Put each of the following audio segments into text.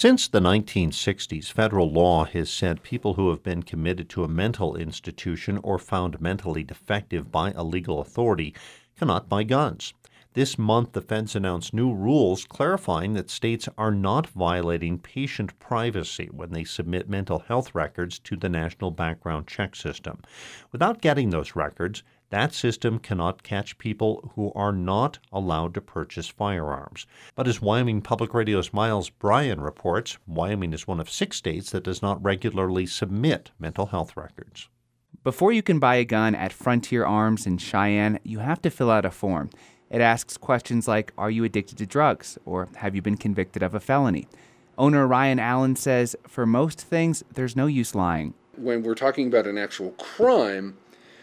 Since the 1960s, federal law has said people who have been committed to a mental institution or found mentally defective by a legal authority cannot buy guns. This month, the feds announced new rules clarifying that states are not violating patient privacy when they submit mental health records to the National Background Check System. Without getting those records, that system cannot catch people who are not allowed to purchase firearms. But as Wyoming Public Radio's Miles Bryan reports, Wyoming is one of 6 states that does not regularly submit mental health records. Before you can buy a gun at Frontier Arms in Cheyenne, you have to fill out a form. It asks questions like, are you addicted to drugs? Or have you been convicted of a felony? Owner Ryan Allen says, for most things, there's no use lying. When we're talking about an actual crime,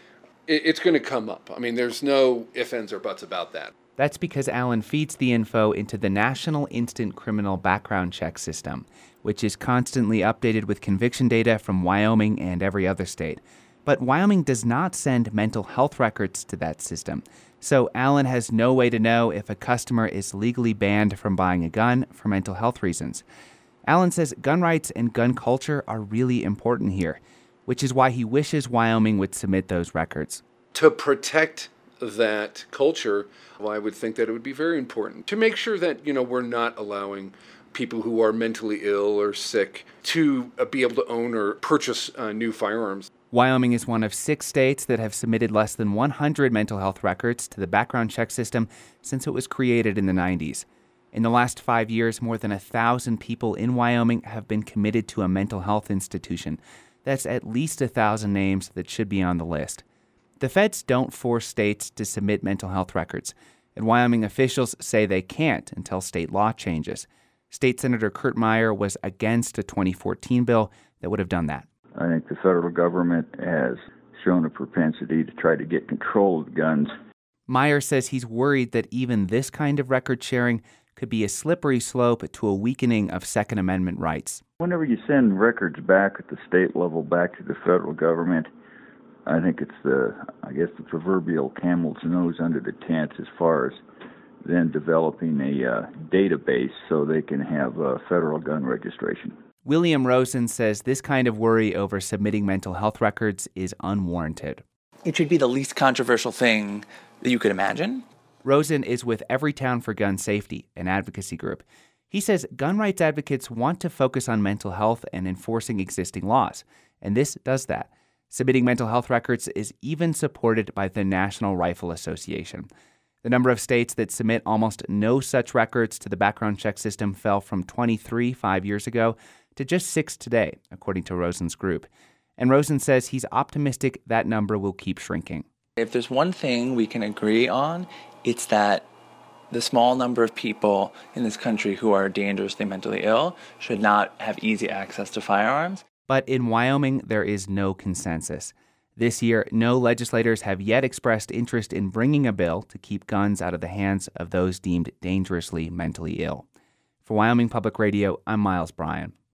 it's going to come up. I mean, there's no ifs, ands, or buts about that. That's because Allen feeds the info into the National Instant Criminal Background Check System, which is constantly updated with conviction data from Wyoming and every other state. But Wyoming does not send mental health records to that system. So Allen has no way to know if a customer is legally banned from buying a gun for mental health reasons. Allen says gun rights and gun culture are really important here, which is why he wishes Wyoming would submit those records. To protect that culture, I would think that it would be very important to make sure that, we're not allowing people who are mentally ill or sick to be able to own or purchase new firearms. Wyoming is one of 6 states that have submitted less than 100 mental health records to the background check system since it was created in the 90s. In the last 5 years, more than 1,000 people in Wyoming have been committed to a mental health institution. That's at least 1,000 names that should be on the list. The feds don't force states to submit mental health records, and Wyoming officials say they can't until state law changes. State Senator Kurt Meyer was against a 2014 bill that would have done that. I think the federal government has shown a propensity to try to get control of guns. Meyer says he's worried that even this kind of record sharing could be a slippery slope to a weakening of Second Amendment rights. Whenever you send records back at the state level back to the federal government, I think it's the proverbial camel's nose under the tent as far as then developing a database so they can have federal gun registration. William Rosen says this kind of worry over submitting mental health records is unwarranted. It should be the least controversial thing that you could imagine. Rosen is with Everytown for Gun Safety, an advocacy group. He says gun rights advocates want to focus on mental health and enforcing existing laws, and this does that. Submitting mental health records is even supported by the National Rifle Association. The number of states that submit almost no such records to the background check system fell from 23 5 years ago to just 6 today, according to Rosen's group. And Rosen says he's optimistic that number will keep shrinking. If there's one thing we can agree on, it's that the small number of people in this country who are dangerously mentally ill should not have easy access to firearms. But in Wyoming, there is no consensus. This year, no legislators have yet expressed interest in bringing a bill to keep guns out of the hands of those deemed dangerously mentally ill. For Wyoming Public Radio, I'm Miles Bryan.